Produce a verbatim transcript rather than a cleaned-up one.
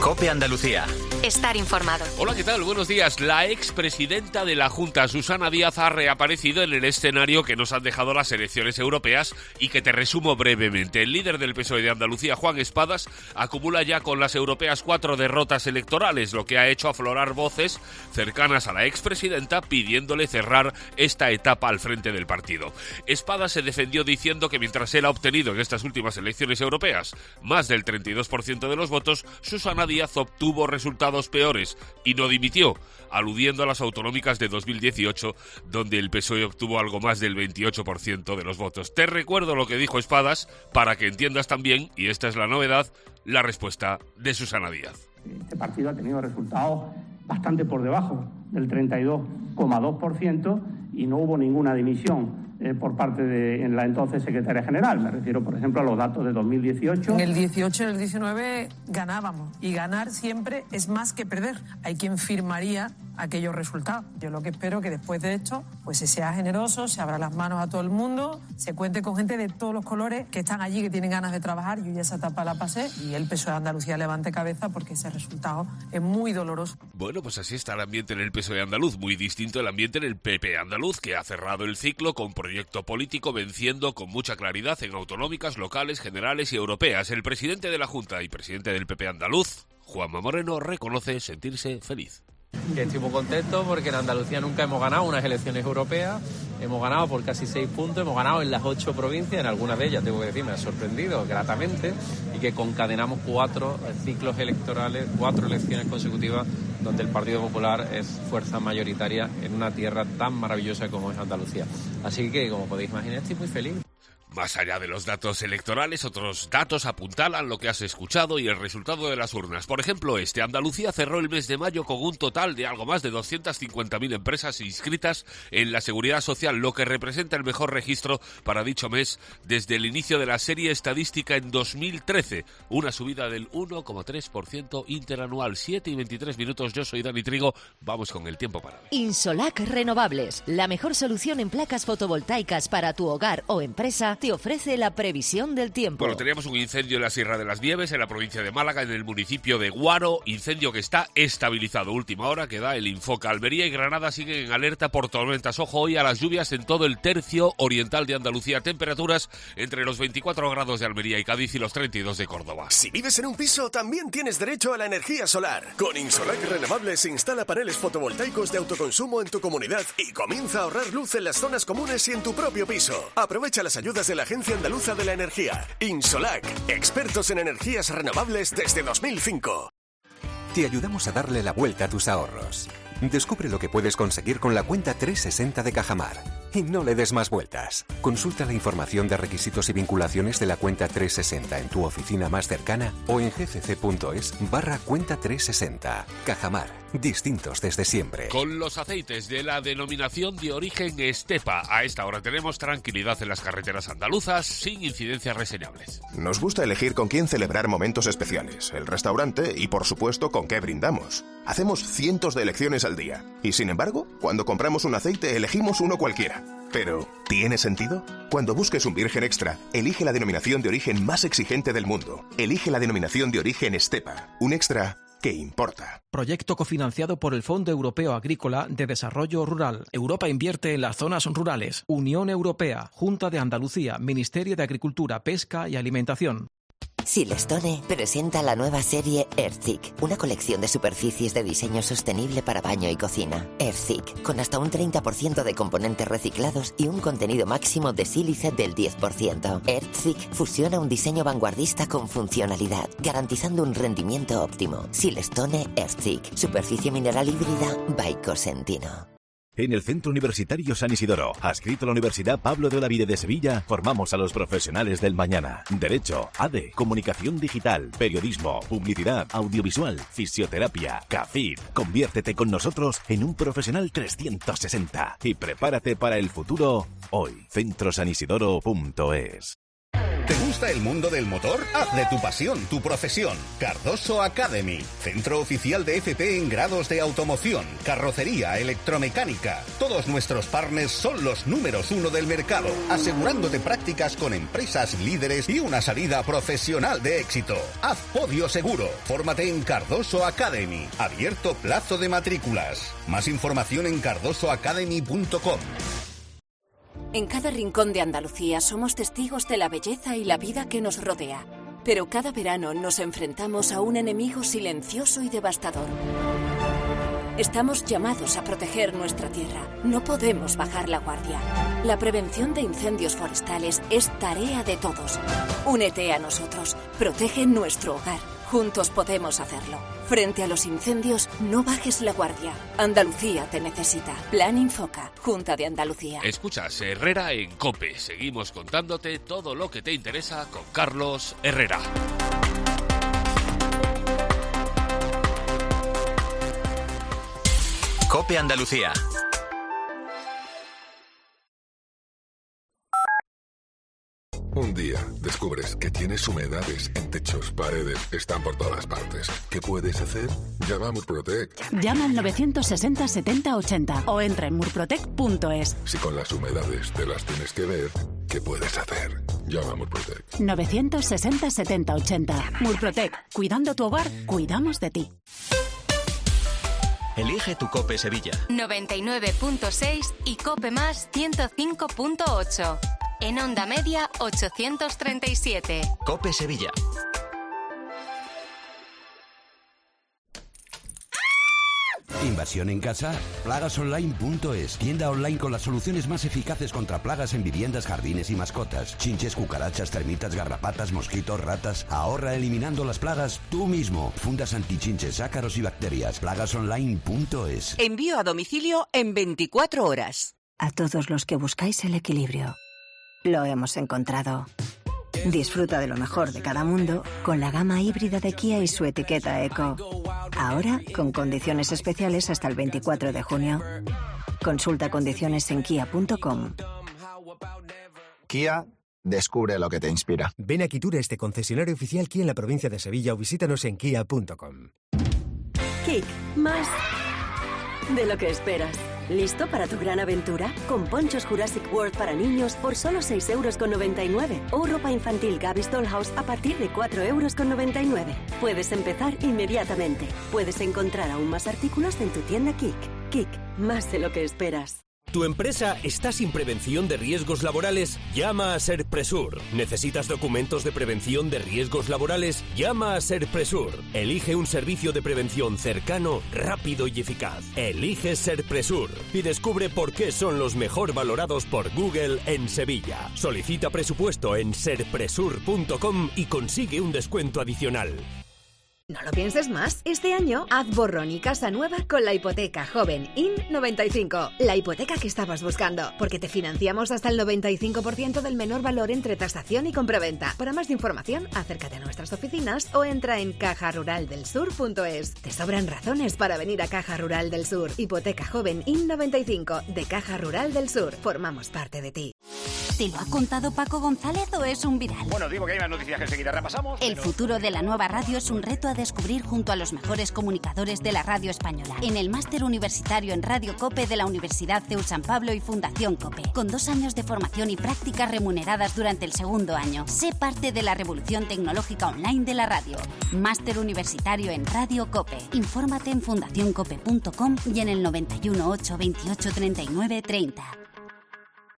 COPE Andalucía. Estar informado. Hola, ¿qué tal? Buenos días. La expresidenta de la Junta, Susana Díaz, ha reaparecido en el escenario que nos han dejado las elecciones europeas y que te resumo brevemente. El líder del P S O E de Andalucía, Juan Espadas, acumula ya con las europeas cuatro derrotas electorales, lo que ha hecho aflorar voces cercanas a la expresidenta pidiéndole cerrar esta etapa al frente del partido. Espadas se defendió diciendo que mientras él ha obtenido en estas últimas elecciones europeas más del treinta y dos por ciento de los votos, Susana Díaz obtuvo resultados peores y no dimitió, aludiendo a las autonómicas de dos mil dieciocho, donde el P S O E obtuvo algo más del veintiocho por ciento de los votos. Te recuerdo lo que dijo Espadas para que entiendas también, y esta es la novedad, la respuesta de Susana Díaz. Este partido ha tenido resultados bastante por debajo del treinta y dos coma dos por ciento y no hubo ninguna dimisión eh, por parte de en la entonces secretaria general. Me refiero, por ejemplo, a los datos de dos mil dieciocho. En el dieciocho y en el diecinueve ganábamos, y ganar siempre es más que perder. Hay quien firmaría aquellos resultados. Yo lo que espero que después de esto pues se sea generoso, se abra las manos a todo el mundo, se cuente con gente de todos los colores que están allí, que tienen ganas de trabajar. Yo ya esa etapa la pasé y el P S O E de Andalucía levante cabeza porque ese resultado es muy doloroso. Bueno, pues así está el ambiente en el P S O E andaluz, muy distinto el ambiente en el P P andaluz, que ha cerrado el ciclo con proyecto político, venciendo con mucha claridad en autonómicas, locales, generales y europeas. El presidente de la Junta y presidente del P P andaluz, Juanma Moreno, reconoce sentirse feliz. Que estoy muy contento porque en Andalucía nunca hemos ganado unas elecciones europeas, hemos ganado por casi seis puntos, hemos ganado en las ocho provincias, en algunas de ellas, tengo que decir, me ha sorprendido gratamente, y que concadenamos cuatro ciclos electorales, cuatro elecciones consecutivas, donde el Partido Popular es fuerza mayoritaria en una tierra tan maravillosa como es Andalucía. Así que, como podéis imaginar, estoy muy feliz. Más allá de los datos electorales, otros datos apuntalan lo que has escuchado y el resultado de las urnas. Por ejemplo, este, Andalucía cerró el mes de mayo con un total de algo más de doscientas cincuenta mil empresas inscritas en la Seguridad Social, lo que representa el mejor registro para dicho mes desde el inicio de la serie estadística en dos mil trece. Una subida del uno coma tres por ciento interanual. siete y veintitrés minutos, yo soy Dani Trigo. Vamos con el tiempo para ver. Insolac Renovables, la mejor solución en placas fotovoltaicas para tu hogar o empresa, te ofrece la previsión del tiempo. Bueno, teníamos un incendio en la Sierra de las Nieves, en la provincia de Málaga, en el municipio de Guaro, incendio que está estabilizado. Última hora que da el Infoca. Almería y Granada siguen en alerta por tormentas. Ojo hoy a las lluvias en todo el tercio oriental de Andalucía. Temperaturas entre los veinticuatro grados de Almería y Cádiz y los treinta y dos de Córdoba. Si vives en un piso, también tienes derecho a la energía solar. Con Insolac Renovables instala paneles fotovoltaicos de autoconsumo en tu comunidad y comienza a ahorrar luz en las zonas comunes y en tu propio piso. Aprovecha las ayudas de la Agencia Andaluza de la Energía. Insolac, expertos en energías renovables desde dos mil cinco. Te ayudamos a darle la vuelta a tus ahorros. Descubre lo que puedes conseguir con la cuenta trescientos sesenta de Cajamar. Y no le des más vueltas. Consulta la información de requisitos y vinculaciones de la cuenta trescientos sesenta en tu oficina más cercana o en gcc.es barra cuenta trescientos sesenta. Cajamar, distintos desde siempre. Con los aceites de la denominación de origen Estepa, a esta hora tenemos tranquilidad en las carreteras andaluzas sin incidencias reseñables. Nos gusta elegir con quién celebrar momentos especiales, el restaurante y, por supuesto, con qué brindamos. Hacemos cientos de elecciones al día. Y, sin embargo, cuando compramos un aceite, elegimos uno cualquiera. Pero, ¿tiene sentido? Cuando busques un virgen extra, elige la denominación de origen más exigente del mundo. Elige la denominación de origen Estepa. Un extra que importa. Proyecto cofinanciado por el Fondo Europeo Agrícola de Desarrollo Rural. Europa invierte en las zonas rurales. Unión Europea, Junta de Andalucía, Ministerio de Agricultura, Pesca y Alimentación. Silestone presenta la nueva serie Earthik, una colección de superficies de diseño sostenible para baño y cocina. Earthik, con hasta un treinta por ciento de componentes reciclados y un contenido máximo de sílice del diez por ciento. Earthik fusiona un diseño vanguardista con funcionalidad, garantizando un rendimiento óptimo. Silestone Earthik, superficie mineral híbrida by Cosentino. En el Centro Universitario San Isidoro, adscrito a la Universidad Pablo de Olavide de Sevilla, formamos a los profesionales del mañana. Derecho, A D E, Comunicación Digital, Periodismo, Publicidad, Audiovisual, Fisioterapia, C A F I D. Conviértete con nosotros en un profesional trescientos sesenta y prepárate para el futuro hoy. centro san isidoro punto es. ¿Te gusta el mundo del motor? Haz de tu pasión tu profesión. Cardoso Academy, centro oficial de F P en grados de automoción, carrocería, electromecánica. Todos nuestros partners son los números uno del mercado, asegurándote prácticas con empresas líderes y una salida profesional de éxito. Haz podio seguro. Fórmate en Cardoso Academy. Abierto plazo de matrículas. Más información en cardoso academy punto com. En cada rincón de Andalucía somos testigos de la belleza y la vida que nos rodea. Pero cada verano nos enfrentamos a un enemigo silencioso y devastador. Estamos llamados a proteger nuestra tierra. No podemos bajar la guardia. La prevención de incendios forestales es tarea de todos. Únete a nosotros. Protege nuestro hogar. Juntos podemos hacerlo. Frente a los incendios, no bajes la guardia. Andalucía te necesita. Plan Infoca, Junta de Andalucía. Escuchas Herrera en COPE. Seguimos contándote todo lo que te interesa con Carlos Herrera. COPE Andalucía. Un día descubres que tienes humedades en techos, paredes, están por todas partes. ¿Qué puedes hacer? Llama a Murprotec. Llama al novecientos sesenta setenta ochenta o entra en murprotec punto es. Si con las humedades te las tienes que ver, ¿qué puedes hacer? Llama a Murprotec. novecientos sesenta setenta ochenta. Murprotec. Cuidando tu hogar, cuidamos de ti. Elige tu COPE Sevilla. noventa y nueve punto seis y COPE más ciento cinco punto ocho. En onda media, ochocientos treinta y siete. COPE Sevilla. Invasión en casa, plagas online punto es. Tienda online con las soluciones más eficaces contra plagas en viviendas, jardines y mascotas. Chinches, cucarachas, termitas, garrapatas, mosquitos, ratas. Ahorra eliminando las plagas tú mismo. Fundas antichinches, ácaros y bacterias. plagas online punto es. Envío a domicilio en veinticuatro horas. A todos los que buscáis el equilibrio, lo hemos encontrado. Disfruta de lo mejor de cada mundo con la gama híbrida de Kia y su etiqueta Eco. Ahora con condiciones especiales hasta el veinticuatro de junio. Consulta condiciones en kia punto com. Kia, descubre lo que te inspira. Ven a Quitur, este concesionario oficial Kia en la provincia de Sevilla, o visítanos en kia punto com. Kik, más de lo que esperas. ¿Listo para tu gran aventura? Con ponchos Jurassic World para niños por solo seis euros con noventa y nueve. O ropa infantil Gabby's Dollhouse a partir de cuatro euros con noventa y nueve. Puedes empezar inmediatamente. Puedes encontrar aún más artículos en tu tienda Kik. Kik, más de lo que esperas. ¿Tu empresa está sin prevención de riesgos laborales? Llama a Serpresur. ¿Necesitas documentos de prevención de riesgos laborales? Llama a Serpresur. Elige un servicio de prevención cercano, rápido y eficaz. Elige Serpresur y descubre por qué son los mejor valorados por Google en Sevilla. Solicita presupuesto en serpresur punto com y consigue un descuento adicional. No lo pienses más. Este año, haz borrón y casa nueva con la hipoteca joven I N noventa y cinco. La hipoteca que estabas buscando, porque te financiamos hasta el noventa y cinco por ciento del menor valor entre tasación y compraventa. Para más información, acércate a nuestras oficinas o entra en caja rural del sur punto es. Te sobran razones para venir a Caja Rural del Sur. Hipoteca joven I N noventa y cinco de Caja Rural del Sur. Formamos parte de ti. ¿Te lo ha contado Paco González o es un viral? Bueno, digo que hay más noticias que enseguida repasamos. El pero... futuro de la nueva radio es un reto a descubrir junto a los mejores comunicadores de la radio española. En el máster universitario en Radio COPE de la Universidad CEU San Pablo y Fundación COPE. Con dos años de formación y prácticas remuneradas durante el segundo año. Sé parte de la revolución tecnológica online de la radio. Máster universitario en Radio COPE. Infórmate en fundación cope punto com y en el noventa y uno, ocho veintiocho, treinta y nueve, treinta.